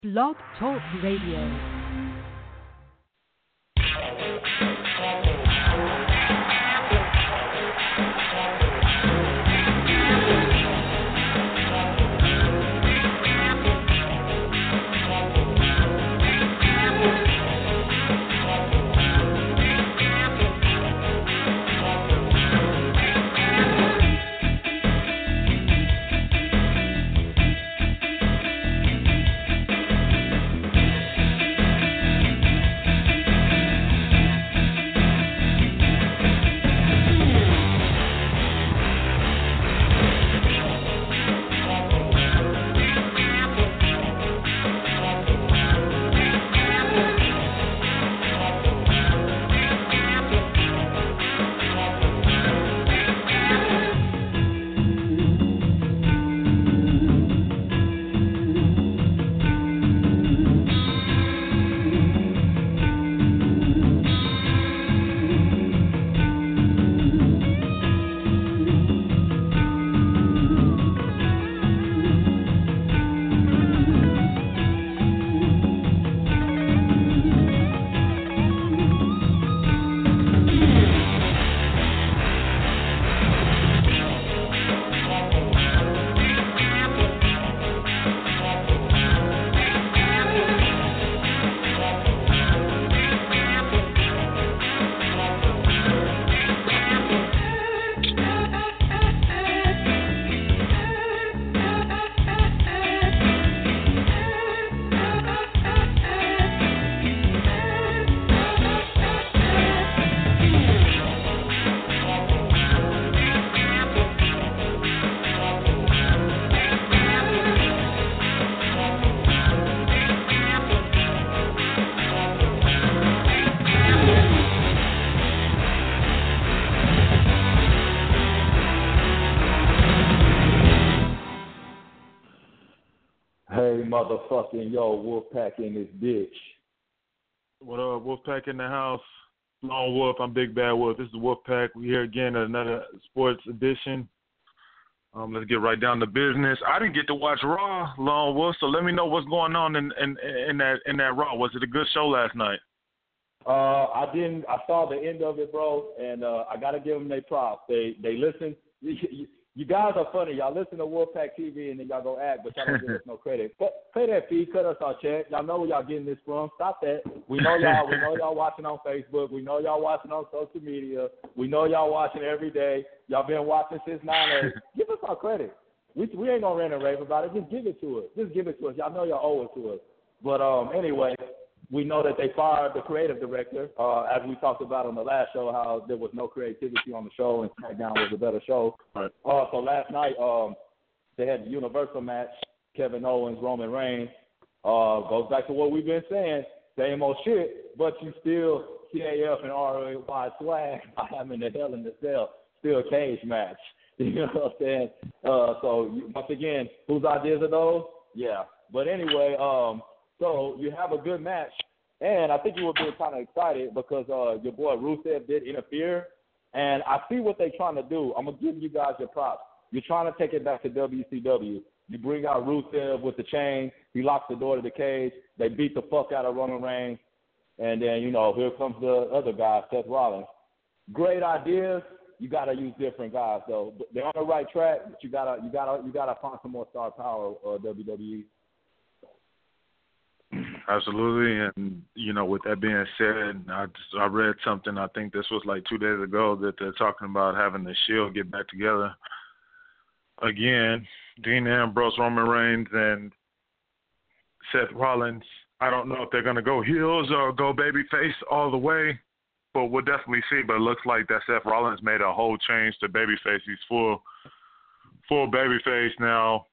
Blog Talk Radio. Motherfucking Wolfpack in this bitch. What up, Wolfpack in the house? Lone Wolf, I'm Big Bad Wolf. This is Wolfpack. We're here again at another sports edition. Let's get right down to business. I didn't get to watch Raw, Lone Wolf, so let me know what's going on in that Raw. Was it a good show last night? I didn't. I saw the end of it, bro, and I gotta give them their props. They listen. You guys are funny. Y'all listen to Wolfpack TV and then y'all go act, but y'all don't give us no credit. Pay that fee, cut us our check. Y'all know where y'all getting this from. Stop that. We know y'all. We know y'all watching on Facebook. We know y'all watching on social media. We know y'all watching every day. Y'all been watching since 9/8. Give us our credit. We ain't gonna rant and rave about it. Just give it to us. Just give it to us. Y'all know y'all owe it to us. But anyway. We know that they fired the creative director, as we talked about on the last show, how there was no creativity on the show and SmackDown was a better show. Right. So last night they had the Universal match, Kevin Owens, Roman Reigns. Goes back to what we've been saying, same old shit, but you still CAF and ROY swag by having the Hell in the Cell, still a cage match. You know what I'm saying? Once again, whose ideas are those? Yeah. But anyway, so you have a good match, and I think you were being kind of excited because your boy Rusev did interfere, and I see what they're trying to do. I'm going to give you guys your props. You're trying to take it back to WCW. You bring out Rusev with the chain. He locks the door to the cage. They beat the fuck out of Roman Reigns, and then, here comes the other guy, Seth Rollins. Great ideas. You got to use different guys, though. They're on the right track, but you gotta find some more star power, WWE. Absolutely, and with that being said, I read something. I think this was like 2 days ago that they're talking about having the Shield get back together again. Dean Ambrose, Roman Reigns, and Seth Rollins. I don't know if they're gonna go heels or go babyface all the way, but we'll definitely see. But it looks like that Seth Rollins made a whole change to babyface. He's full babyface now.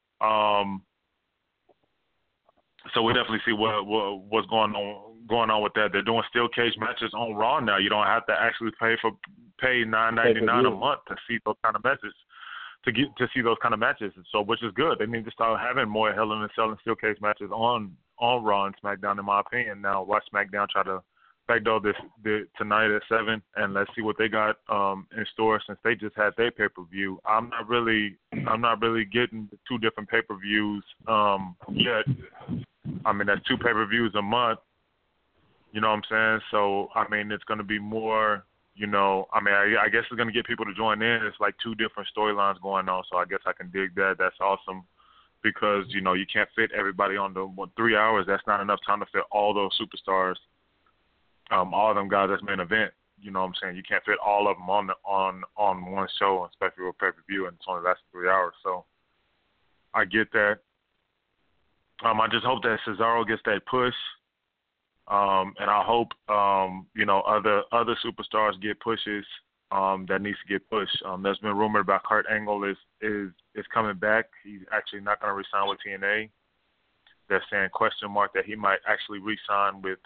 So we definitely see what's going on with that. They're doing steel cage matches on Raw now. You don't have to actually pay $9.99 a month to see those kind of matches. To see those kind of matches, so which is good. They need to start having more Hell in a Cell and steel cage matches on Raw and SmackDown, in my opinion. Now watch SmackDown try to backdoor this tonight at 7, and let's see what they got in store since they just had their pay-per-view. I'm not really getting the two different pay-per-views yet. I mean, that's 2 pay-per-views a month. You know what I'm saying? So, I mean, it's going to be more, you know, I mean, I guess it's going to get people to join in. It's like 2 different storylines going on, so I guess I can dig that. That's awesome because, you know, you can't fit everybody on the 3 hours. That's not enough time to fit all those superstars, all of them guys that's main event. You know what I'm saying? You can't fit all of them on one show, especially with pay-per-view, and it's only lasting 3 hours. So I get that. I just hope that Cesaro gets that push. And I hope, you know, other superstars get pushes that needs to get pushed. There's been rumored about Kurt Angle is coming back. He's actually not going to re-sign with TNA. They're saying question mark that he might actually re-sign with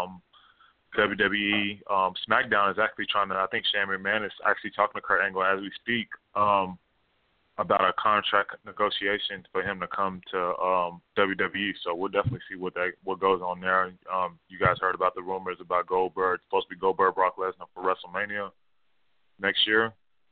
WWE. SmackDown is actually trying to, I think Shane McMahon is actually talking to Kurt Angle as we speak about a contract negotiation for him to come to WWE. So we'll definitely see what goes on there. You guys heard about the rumors about Goldberg. It's supposed to be Goldberg, Brock Lesnar for WrestleMania next year.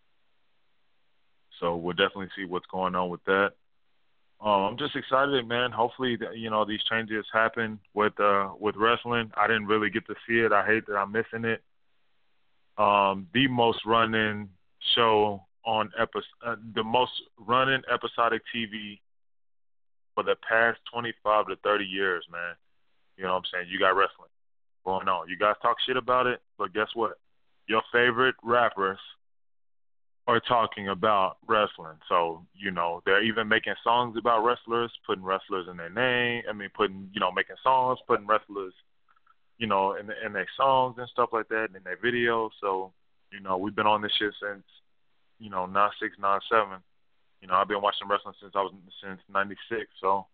So we'll definitely see what's going on with that. I'm just excited, man. Hopefully, you know, these changes happen with wrestling. I didn't really get to see it. I hate that I'm missing it. The most running show on the most running episodic TV for the past 25 to 30 years, man. You know what I'm saying? You got wrestling going on. You guys talk shit about it, but guess what? Your favorite rappers are talking about wrestling. So, you know, they're even making songs about wrestlers, putting wrestlers in their name. I mean, making songs, putting wrestlers, you know, in their songs and stuff like that, and in their videos. So, you know, we've been on this shit since, you know, 96, 97. You know, I've been watching wrestling since 96. So,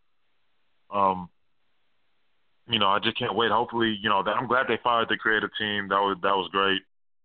you know, I just can't wait. Hopefully, you know, I'm glad they fired the creative team. That was great.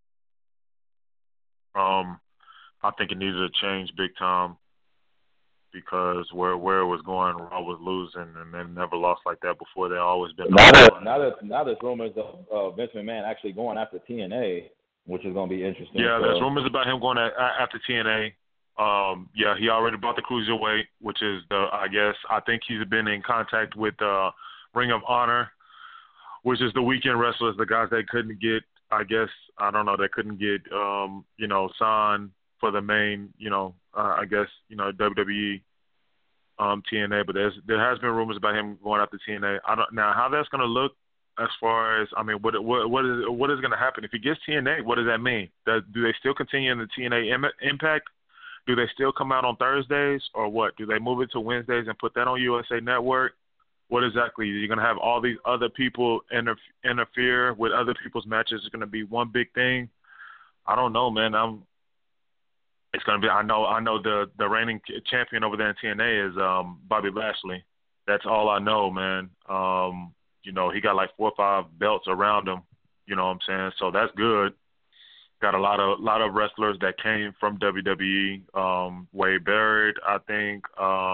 I think it needed to change big time because where it was going, Raw was losing, and they never lost like that before. They always been. Now there's rumors of Vince McMahon actually going after TNA, which is going to be interesting. Yeah, there's rumors about him going after TNA. Yeah, he already bought the Cruiserweight, which is I think he's been in contact with Ring of Honor, which is the weekend wrestlers, the guys that couldn't get, they couldn't get, you know, signed for the main, you know, WWE, TNA. But there has been rumors about him going after TNA. Now how that's going to look as far as, I mean, what is going to happen if he gets TNA? What does that mean? Do they still continue in the TNA Impact? Do they still come out on Thursdays or what? Do they move it to Wednesdays and put that on USA Network? What exactly? You're going to have all these other people interfere with other people's matches. It's going to be one big thing. I don't know, man. It's going to be. I know the reigning champion over there in TNA is Bobby Lashley. That's all I know, man. You know, he got like 4 or 5 belts around him. You know what I'm saying? So that's good. Got a lot of wrestlers that came from WWE. Wade Barrett, I think.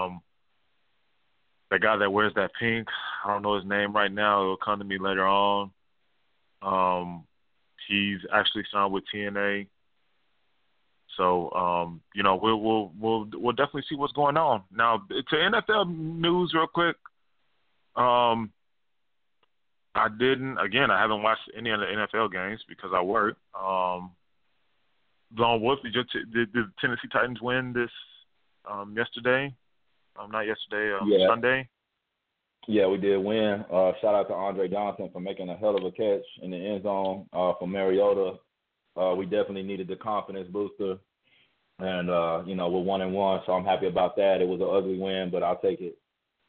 The guy that wears that pink, I don't know his name right now. It'll come to me later on. He's actually signed with TNA. So, you know, we'll definitely see what's going on. Now, to NFL news real quick, I haven't watched any of the NFL games because I work. Lone Wolf, did the Tennessee Titans win this yesterday? Not yesterday, Sunday. Yeah, we did win. Shout out to Andre Johnson for making a hell of a catch in the end zone for Mariota. We definitely needed the confidence booster. And, you know, we're 1-1, so I'm happy about that. It was an ugly win, but I'll take it.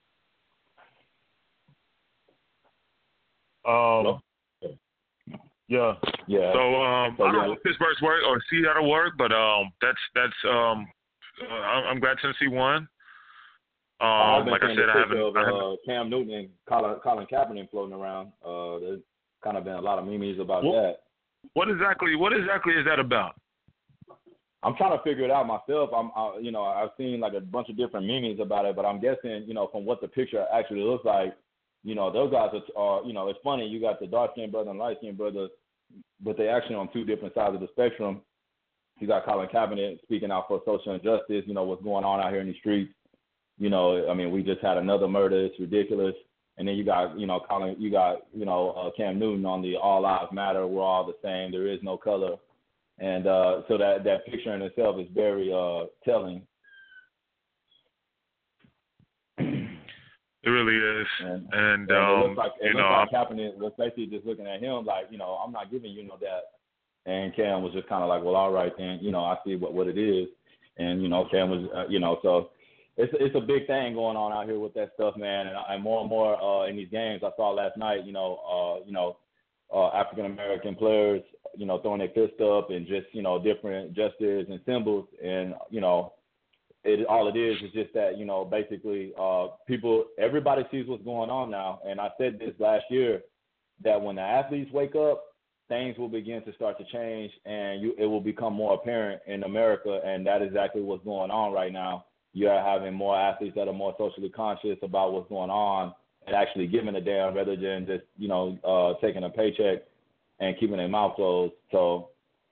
Yeah. So I don't know if Pittsburgh's work or Seattle work, but that's I'm glad Tennessee won. Like I said, I haven't Cam Newton and Colin Kaepernick floating around. There's kind of been a lot of memes about that. What exactly is that about? I'm trying to figure it out myself. I've seen like a bunch of different memes about it, but I'm guessing, you know, from what the picture actually looks like, you know, those guys are, you know, it's funny. You got the dark-skinned brother and light-skinned brother, but they're actually on 2 different sides of the spectrum. You got Colin Kaepernick speaking out for social injustice, you know, what's going on out here in the streets. You know, I mean, we just had another murder. It's ridiculous. And then you got, Cam Newton on the All Lives Matter, we're all the same, there is no color. And so that picture in itself is very telling. It really is. And it looks like Kaepernick was basically just looking at him like, I'm not giving you no that. And Cam was just kind of like, well, all right then, I see what it is. And, Cam was, so it's a big thing going on out here with that stuff, man. And more and more in these games, I saw last night, African American players, throwing their fist up and just, different gestures and symbols. And, all it is just that, basically everybody sees what's going on now. And I said this last year, that when the athletes wake up, things will begin to start to change, and it will become more apparent in America, and that is exactly what's going on right now. You are having more athletes that are more socially conscious about what's going on and actually giving a damn rather than just, taking a paycheck and keeping their mouth closed. So,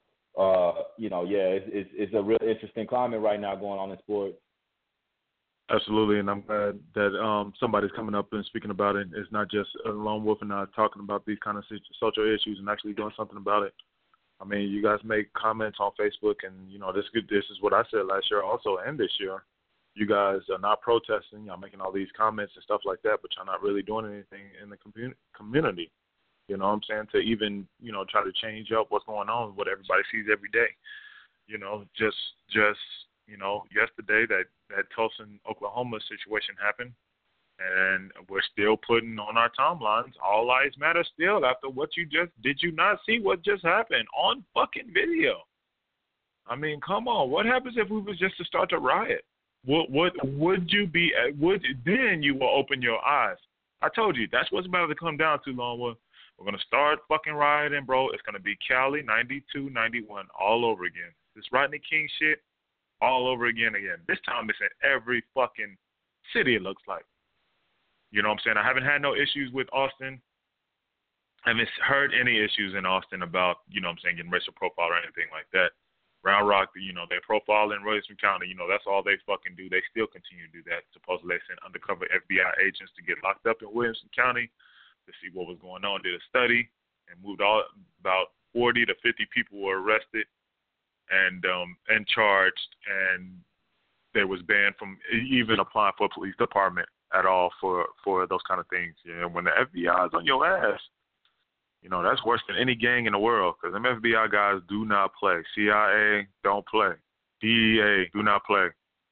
it's a real interesting climate right now going on in sports. Absolutely, and I'm glad that somebody's coming up and speaking about it. It's not just Lone Wolf and I talking about these kind of social issues and actually doing something about it. I mean, you guys make comments on Facebook, and, this is what I said last year also and this year. You guys are not protesting. Y'all making all these comments and stuff like that, but y'all not really doing anything in the community. You know what I'm saying? To even, try to change up what's going on, what everybody sees every day. Just yesterday that Tulsa, Oklahoma situation happened, and we're still putting on our timelines, all lives matter still after what did you not see what just happened on fucking video? I mean, come on. What happens if we was just to start to riot? Then you will open your eyes. I told you, that's what's about to come down to, Lone Wolf. We're going to start fucking rioting, bro. It's going to be Cali 92, 91 all over again. This Rodney King shit all over again. This time it's in every fucking city, it looks like. You know what I'm saying? I haven't had no issues with Austin. I haven't heard any issues in Austin about, getting racial profile or anything like that. Round Rock, they profile in Williamson County. That's all they fucking do. They still continue to do that. Supposedly they sent undercover FBI agents to get locked up in Williamson County to see what was going on, did a study, and moved about 40 to 50 people were arrested and charged, and they was banned from even applying for a police department at all for those kind of things. When the FBI is on your ass, that's worse than any gang in the world, because them FBI guys do not play. CIA don't play. DEA do not play.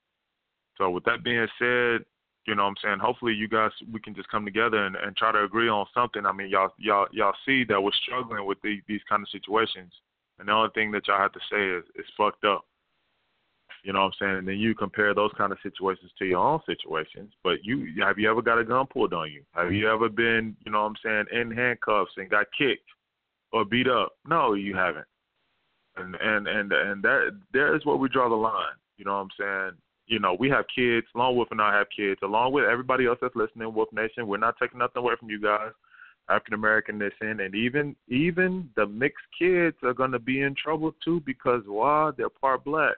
So with that being said, hopefully you guys, we can just come together and try to agree on something. I mean, y'all see that we're struggling with these kind of situations. And the only thing that y'all have to say is it's fucked up. You know what I'm saying? And then you compare those kind of situations to your own situations. But have you ever got a gun pulled on you? Have you ever been, in handcuffs and got kicked or beat up? No, you haven't. And that there is where we draw the line. You know what I'm saying? We have kids. Lone Wolf and I have kids. Along with everybody else that's listening, Wolf Nation, we're not taking nothing away from you guys. African American this in, and even the mixed kids are going to be in trouble too, because why? They're part black.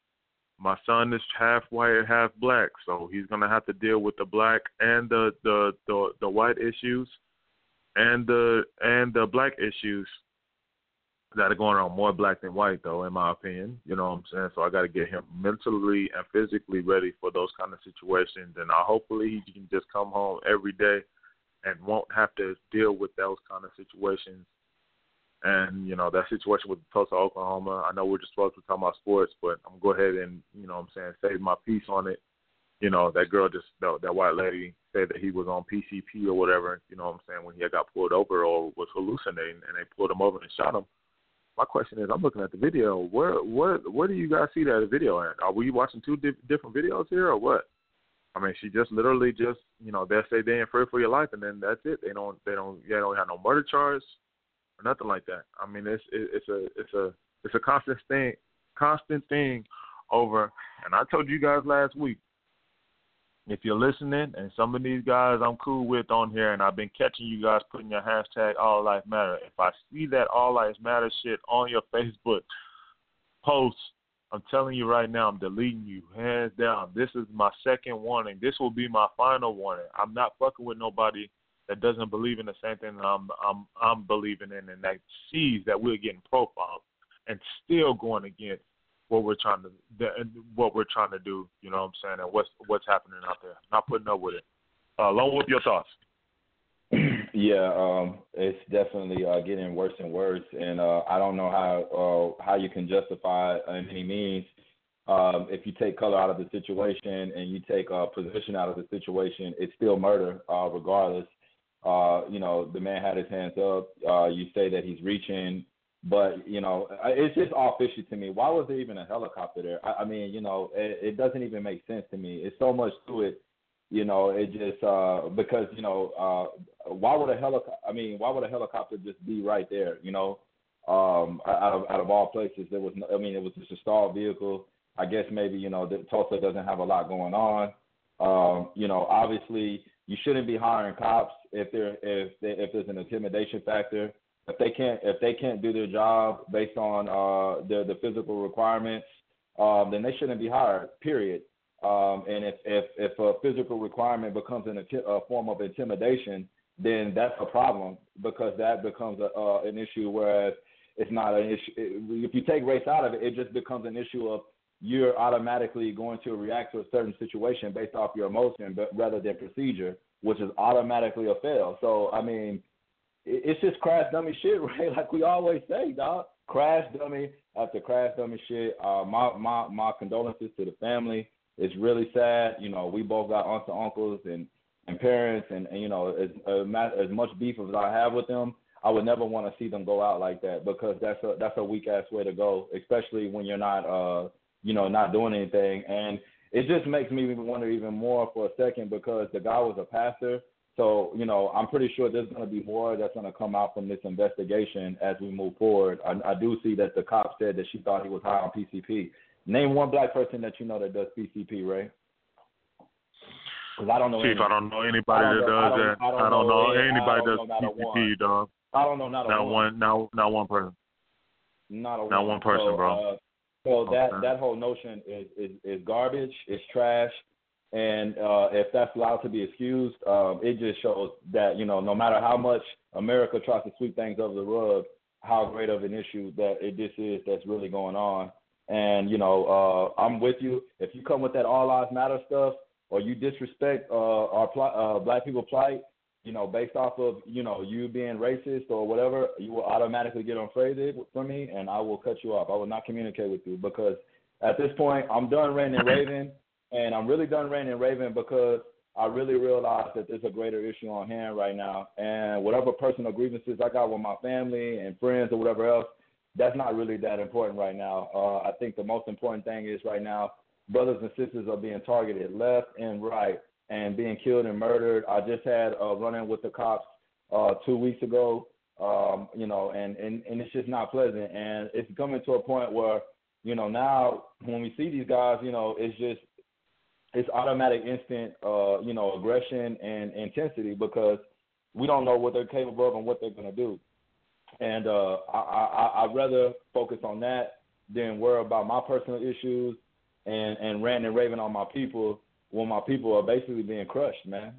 My son is half white, half black, so he's going to have to deal with the black and the white issues and the black issues that are going on, more black than white, though, in my opinion. You know what I'm saying? So I got to get him mentally and physically ready for those kind of situations, and hopefully he can just come home every day and won't have to deal with those kind of situations. And, that situation with Tulsa, Oklahoma, I know we're just supposed to talk about sports, but I'm going to go ahead and, save my piece on it. That girl that white lady said that he was on PCP or whatever, when he got pulled over or was hallucinating, and they pulled him over and shot him. My question is, I'm looking at the video. Where do you guys see that video at? Are we watching two different videos here or what? I mean, she just literally they'll say they're in fear for your life, and then that's it. They don't have no murder charge or nothing like that. I mean, it's a constant thing over. And I told you guys last week, if you're listening, and some of these guys I'm cool with on here, and I've been catching you guys putting your hashtag All Life Matter. If I see that All Lives Matter shit on your Facebook post, I'm telling you right now, I'm deleting you, hands down. This is my second warning. This will be my final warning. I'm not fucking with nobody that doesn't believe in the same thing that I'm believing in, and that sees that we're getting profiled and still going against what we're trying to do. You know what I'm saying? And what's happening out there. Not putting up with it. Lone Wolf, your thoughts? Yeah, it's definitely getting worse and worse, and I don't know how you can justify it in any means. If you take color out of the situation and you take position out of the situation, it's still murder, regardless. The man had his hands up. You say that he's reaching, but, it's just all fishy to me. Why was there even a helicopter there? I mean, it doesn't even make sense to me. It's so much to it. It just because why would a helicopter just be right there? Out of all places, it was just a stalled vehicle. I guess maybe Tulsa doesn't have a lot going on. Obviously you shouldn't be hiring cops if there's an intimidation factor. If they can't do their job based on the physical requirements, then they shouldn't be hired. Period. And if a physical requirement becomes a form of intimidation, then that's a problem, because that becomes an issue. Whereas it's not an issue. If you take race out of it, it just becomes an issue of you're automatically going to react to a certain situation based off your emotion, but rather than procedure, which is automatically a fail. So I mean, it's just crash dummy shit, right? Like we always say, dog. Crash dummy after crash dummy shit. My condolences to the family. It's really sad. We both got aunts and uncles and parents, and as much beef as I have with them, I would never want to see them go out like that, because that's a weak ass way to go, especially when you're not not doing anything. And it just makes me wonder even more for a second, because the guy was a pastor. So, I'm pretty sure there's going to be more that's going to come out from this investigation as we move forward. I do see that the cop said that she thought he was high on PCP. Name one black person that that does PCP, Ray. Because I don't know. Chief, I don't know anybody that does that. I don't know anybody that does PCP, dog. I don't know not one. Not one person. Not one person, so, bro. So that whole notion is garbage. It's trash. And if that's allowed to be excused, it just shows that, no matter how much America tries to sweep things under the rug, how great of an issue this is that's really going on. And, I'm with you. If you come with that all lives matter stuff, or you disrespect our black people plight, based off of, you being racist or whatever, you will automatically get unfriended from me, and I will cut you off. I will not communicate with you, because at this point, I'm done ranting and raving, and I'm really done ranting and raving because I really realize that there's a greater issue on hand right now, and whatever personal grievances I got with my family and friends or whatever else, that's not really that important right now. I think the most important thing is right now, brothers and sisters are being targeted left and right and being killed and murdered. I just had a run-in with the cops 2 weeks ago, and it's just not pleasant. And it's coming to a point where, now when we see these guys, it's automatic instant, aggression and intensity, because we don't know what they're capable of and what they're going to do. And I'd rather focus on that than worry about my personal issues and ranting and raving on my people when my people are basically being crushed, man.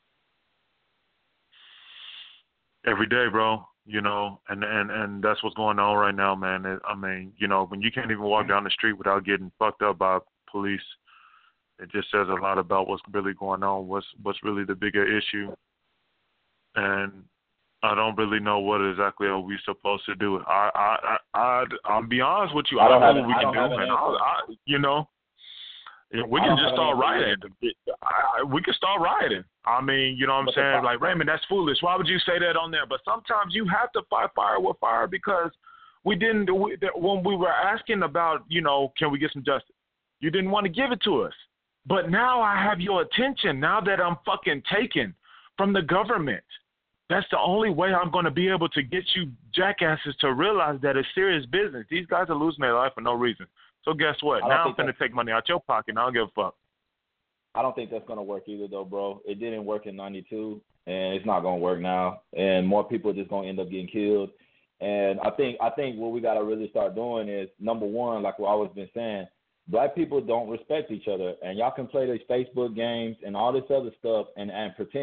Every day, bro, and that's what's going on right now, man. When you can't even walk down the street without getting fucked up by police, it just says a lot about what's really going on, what's really the bigger issue. And I don't really know what exactly are we supposed to do. I'll be honest with you. I don't know what we can do, man. We can just start rioting. We can start rioting. I mean, you know what I'm saying? Like, Raymond, that's foolish. Why would you say that on there? But sometimes you have to fight fire with fire, because when we were asking about, can we get some justice, you didn't want to give it to us. But now I have your attention, now that I'm fucking taken from the government. That's the only way I'm going to be able to get you jackasses to realize that it's serious business. These guys are losing their life for no reason. So guess what? Now I'm going to take money out your pocket, and I don't give a fuck. I don't think that's going to work either, though, bro. It didn't work in 92, and it's not going to work now. And more people are just going to end up getting killed. And I think what we got to really start doing is, number one, like what I always been saying, black people don't respect each other. And y'all can play these Facebook games and all this other stuff and pretend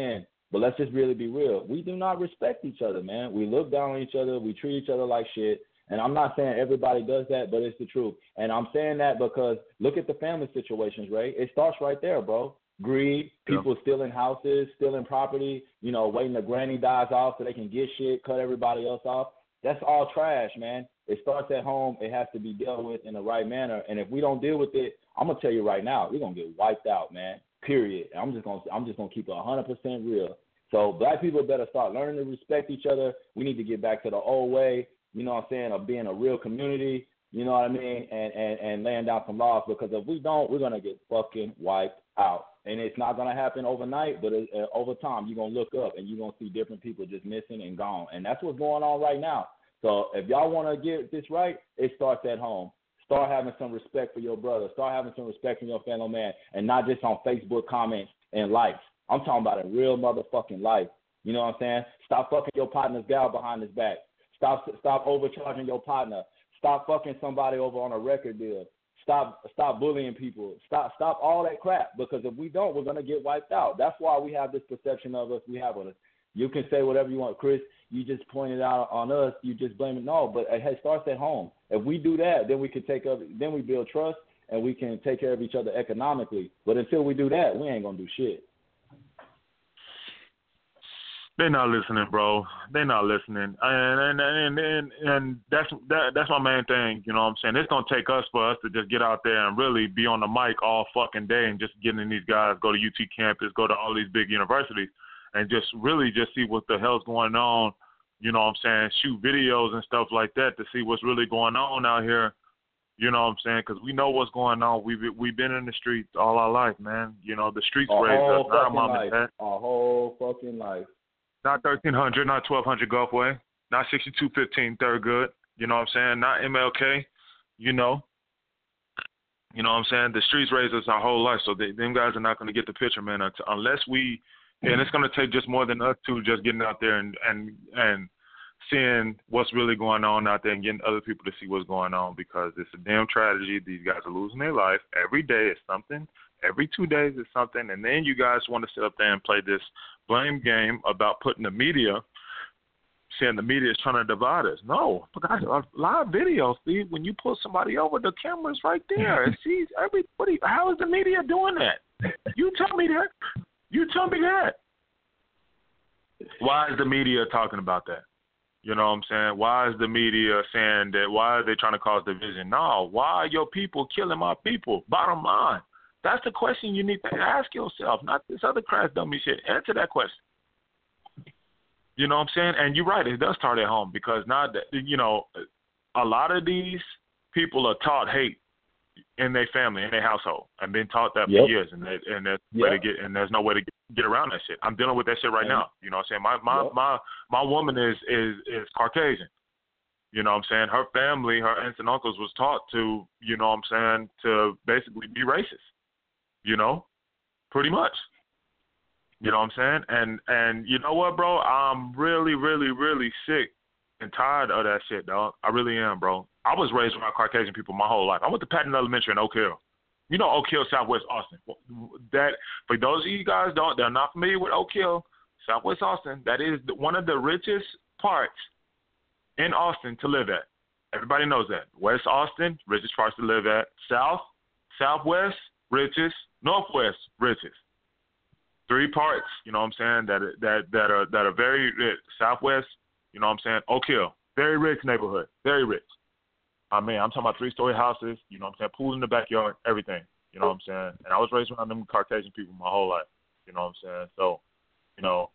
But let's just really be real. We do not respect each other, man. We look down on each other. We treat each other like shit. And I'm not saying everybody does that, but it's the truth. And I'm saying that because look at the family situations, Ray. It starts right there, bro. Greed, people stealing houses, stealing property, you know, waiting till granny dies off so they can get shit, cut everybody else off. That's all trash, man. It starts at home. It has to be dealt with in the right manner. And if we don't deal with it, I'm gonna tell you right now, we're gonna get wiped out, man. Period. I'm just gonna keep it 100% real. So black people better start learning to respect each other. We need to get back to the old way, you know what I'm saying, of being a real community, you know what I mean, and laying down some laws, because if we don't, we're gonna get fucking wiped out. And it's not going to happen overnight, but over time, you're going to look up and you're going to see different people just missing and gone. And that's what's going on right now. So if y'all want to get this right, it starts at home. Start having some respect for your brother. Start having some respect for your fellow man, and not just on Facebook comments and likes. I'm talking about in real motherfucking life. You know what I'm saying? Stop fucking your partner's gal behind his back. Stop overcharging your partner. Stop fucking somebody over on a record deal. Stop bullying people. Stop all that crap, because if we don't, we're going to get wiped out. That's why we have this perception of us we have on us. You can say whatever you want. Chris, you just pointed out on us. You just blame it. No, but it starts at home. If we do that, then we can then we build trust, and we can take care of each other economically. But until we do that, we ain't going to do shit. They're not listening, bro. They're not listening, and that's my main thing. You know what I'm saying? It's gonna take us for us to just get out there and really be on the mic all fucking day and just getting these guys, go to UT campus, go to all these big universities, and just really just see what the hell's going on. You know what I'm saying? Shoot videos and stuff like that to see what's really going on out here. You know what I'm saying? Because we know what's going on. We've been in the streets all our life, man. You know, the streets raised us, not our mom and dad. Our whole fucking life. Not 1300, not 1200 Gulfway, not 6215 Thurgood. You know what I'm saying? Not MLK. You know what I'm saying? The streets raised us our whole life, so them guys are not going to get the picture, man, unless we. And it's going to take just more than us two just getting out there and seeing what's really going on out there and getting other people to see what's going on, because it's a damn tragedy. These guys are losing their life. Every day is something. Every 2 days is something. And then you guys want to sit up there and play this blame game about putting the media, saying the media is trying to divide us. No, guys, live video, see, when you pull somebody over, the camera's right there. It sees everybody. How is the media doing that? You tell me that. You tell me that. Why is the media talking about that? You know what I'm saying? Why is the media saying that? Why are they trying to cause division? No, why are your people killing my people? Bottom line. That's the question you need to ask yourself, not this other crass dummy shit. Answer that question. You know what I'm saying? And you're right, it does start at home, because now, a lot of these people are taught hate in their family, in their household, and been taught that for years, and there's no way to get around that shit. I'm dealing with that shit right now. You know what I'm saying? My woman is Caucasian. You know what I'm saying? Her family, her aunts and uncles was taught to, you know what I'm saying, to basically be racist. You know, pretty much. You know what I'm saying? And you know what, bro? I'm really, really, really sick and tired of that shit, dog. I really am, bro. I was raised around Caucasian people my whole life. I went to Patton Elementary in Oak Hill. You know Oak Hill, Southwest Austin. That, for those of you guys they're not familiar with Oak Hill, Southwest Austin, that is one of the richest parts in Austin to live at. Everybody knows that. West Austin, richest parts to live at. Southwest, richest. Northwest, richest. 3 parts, you know what I'm saying, that are very rich. Southwest, you know what I'm saying, Oak Hill, very rich neighborhood, very rich. I mean, I'm talking about 3-story houses, you know what I'm saying, pools in the backyard, everything, you know what I'm saying. And I was raised around them Caucasian people my whole life, you know what I'm saying. So, you know,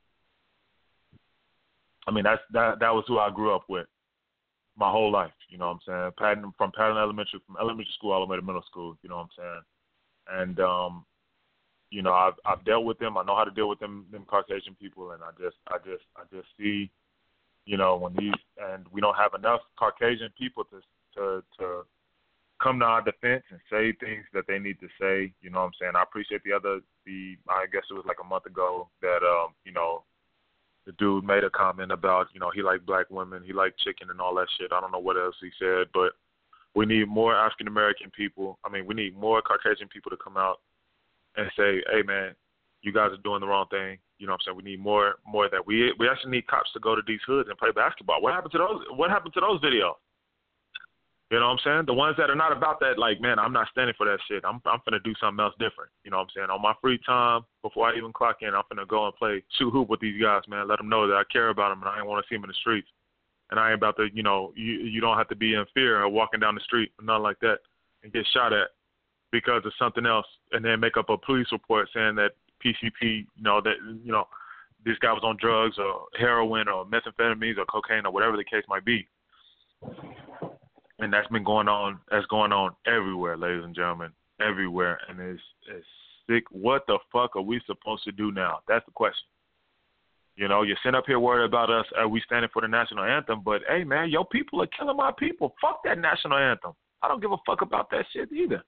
I mean, that was who I grew up with my whole life, you know what I'm saying. From Patton Elementary, from elementary school all the way to middle school, you know what I'm saying. And you know, I've dealt with them. I know how to deal with them Caucasian people, and I just see, you know, when we don't have enough Caucasian people to come to our defense and say things that they need to say. You know what I'm saying? I appreciate I guess it was like a month ago that you know, the dude made a comment about, you know, he liked black women, he liked chicken and all that shit. I don't know what else he said, but we need more African American people. I mean, we need more Caucasian people to come out and say, hey, man, you guys are doing the wrong thing. You know what I'm saying? We need more of that. We actually need cops to go to these hoods and play basketball. What happened to those videos? You know what I'm saying? The ones that are not about that, like, man, I'm not standing for that shit. I'm finna do something else different. You know what I'm saying? On my free time, before I even clock in, I'm finna go and shoot hoop with these guys, man. Let them know that I care about them and I ain't want to see them in the streets. And I ain't about to, you don't have to be in fear of walking down the street or nothing like that and get shot at because of something else, and then make up a police report saying that PCP, this guy was on drugs or heroin or methamphetamines or cocaine or whatever the case might be. And that's been going on. That's going on everywhere, ladies and gentlemen, everywhere. And it's sick. What the fuck are we supposed to do now? That's the question. You sit up here worried about us. Are we standing for the national anthem? But hey, man, your people are killing my people. Fuck that national anthem. I don't give a fuck about that shit either.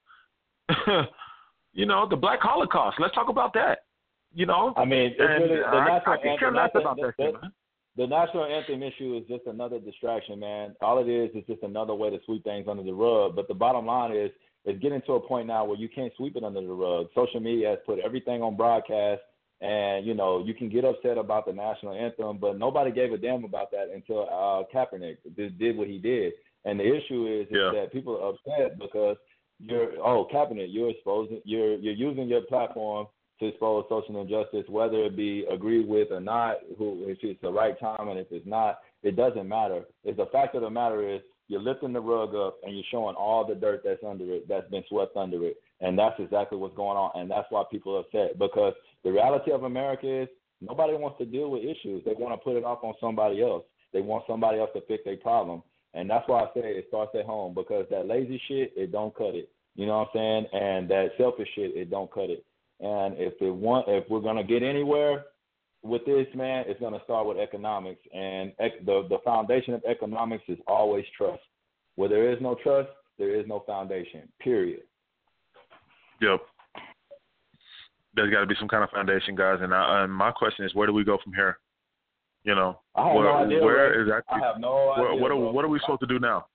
The Black Holocaust. Let's talk about that. I mean, it's really, I can care less about that shit, man. The national anthem issue is just another distraction, man. All it is just another way to sweep things under the rug. But the bottom line is, it's getting to a point now where you can't sweep it under the rug. Social media has put everything on broadcast, and, you can get upset about the national anthem, but nobody gave a damn about that until Kaepernick did what he did. And the issue is that people are upset because Kaepernick, you're using your platform to expose social injustice, whether it be agreed with or not, if it's the right time and if it's not, it doesn't matter. The fact of the matter is you're lifting the rug up and you're showing all the dirt that's under it, that's been swept under it. And that's exactly what's going on. And that's why people are upset, because the reality of America is nobody wants to deal with issues. They want to put it off on somebody else. They want somebody else to fix their problem. And that's why I say it starts at home, because that lazy shit, it don't cut it. You know what I'm saying? And that selfish shit, it don't cut it. And if we're going to get anywhere with this, man, it's going to start with economics. And the foundation of economics is always trust. Where there is no trust, there is no foundation, period. Yep. There's got to be some kind of foundation, guys. And my question is, where do we go from here? I have no idea. Where is that? I have no idea. What are we supposed to do now?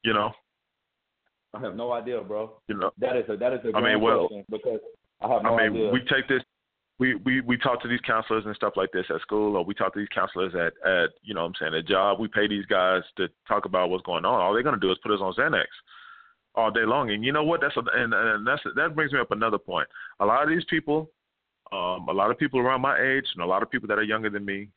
I have no idea, bro. That is a great question, because I have no idea. We take this. We talk to these counselors and stuff like this at school, or we talk to these counselors at at job. We pay these guys to talk about what's going on. All they're gonna do is put us on Xanax all day long. And you know what? That brings me up another point. A lot of these people, a lot of people around my age, and a lot of people that are younger than me,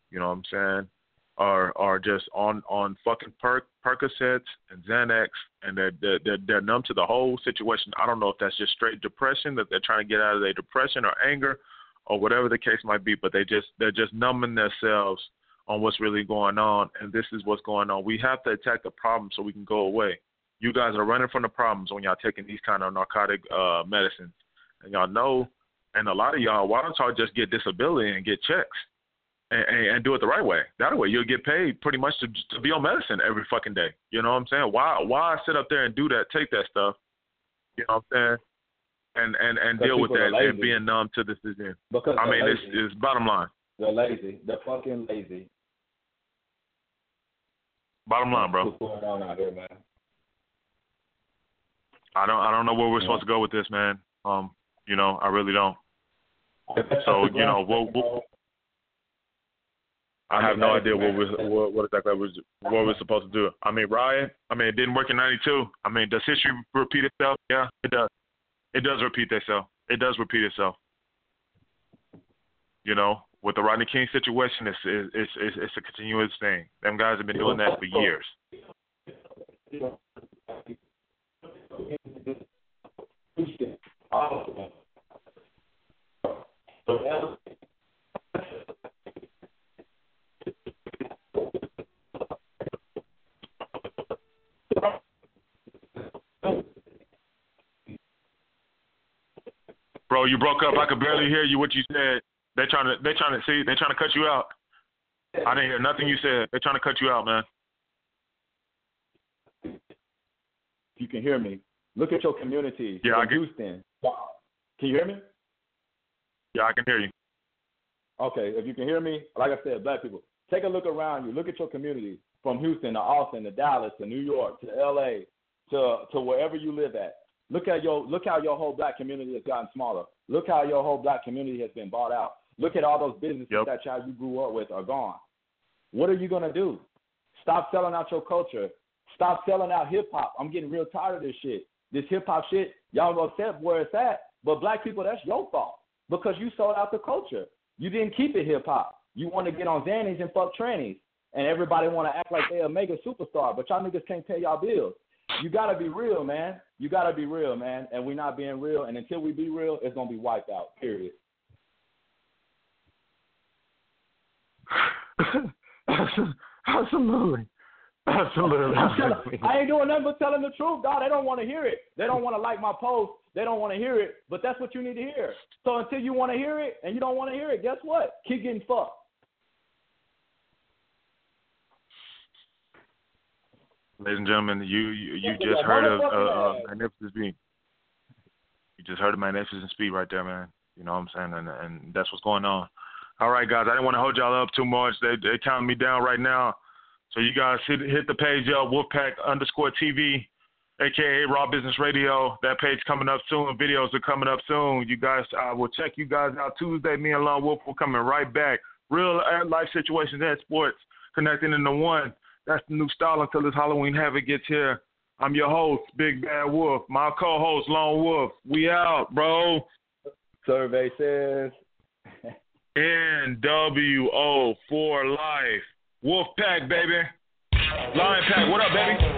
are just on fucking Percocets and Xanax, and they're numb to the whole situation. I don't know if that's just straight depression, that they're trying to get out of their depression or anger or whatever the case might be, but they're just numbing themselves on what's really going on, and this is what's going on. We have to attack the problem so we can go away. You guys are running from the problems when y'all taking these kind of narcotic medicines, and y'all know, and a lot of y'all, why don't y'all just get disability and get checks? And do it the right way. That way you'll get paid pretty much to be on medicine every fucking day. You know what I'm saying? Why sit up there and do that, take that stuff, you know what I'm saying, and deal with that and being numb to this disease. Because it's bottom line. They're lazy. They're fucking lazy. Bottom line, bro. What's going on out here, man? I don't know where we're supposed to go with this, man. I really don't. So, we'll I have no idea what exactly we're supposed to do. Riot. It didn't work in '92. Does history repeat itself? Yeah, it does. It does repeat itself. It does repeat itself. With the Rodney King situation, it's a continuous thing. Them guys have been doing that for years. Bro, you broke up. I could barely hear you. What you said. They're trying to cut you out. I didn't hear nothing you said. They're trying to cut you out, man. You can hear me. Look at your community. Yeah, Houston. Can you hear me? Yeah, I can hear you. Okay, if you can hear me, like I said, black people, take a look around you. Look at your community, from Houston to Austin to Dallas to New York to LA to wherever you live at. Look how your whole black community has gotten smaller. Look how your whole black community has been bought out. Look at all those businesses Yep. that you grew up with are gone. What are you going to do? Stop selling out your culture. Stop selling out hip-hop. I'm getting real tired of this shit. This hip-hop shit, y'all gonna accept where it's at, but black people, that's your fault because you sold out the culture. You didn't keep it hip-hop. You want to get on Xannies and fuck trannies, and everybody want to act like they're a mega superstar, but y'all niggas can't pay y'all bills. You got to be real, man. You got to be real, man, and we're not being real, and until we be real, it's going to be wiped out, period. Absolutely. I ain't doing nothing but telling the truth, dog. They don't want to hear it. They don't want to like my post. They don't want to hear it, but that's what you need to hear. So until you want to hear it and you don't want to hear it, guess what? Keep getting fucked. Ladies and gentlemen, you just heard of Magnificent Speed. You just heard of Magnificent Speed right there, man. You know what I'm saying? And that's what's going on. All right, guys, I didn't want to hold y'all up too much. They counting me down right now. So you guys hit the page up, Wolfpack_TV, a.k.a. Raw Business Radio. That page coming up soon. Videos are coming up soon. You guys, I will check you guys out Tuesday. Me and Lone Wolf will coming right back. Real life situations and sports connecting into one. That's the new style until this Halloween Havoc gets here. I'm your host, Big Bad Wolf. My co-host, Lone Wolf. We out, bro. Survey says NWO for life. Wolf Pack, baby. Lion Pack, what up, baby?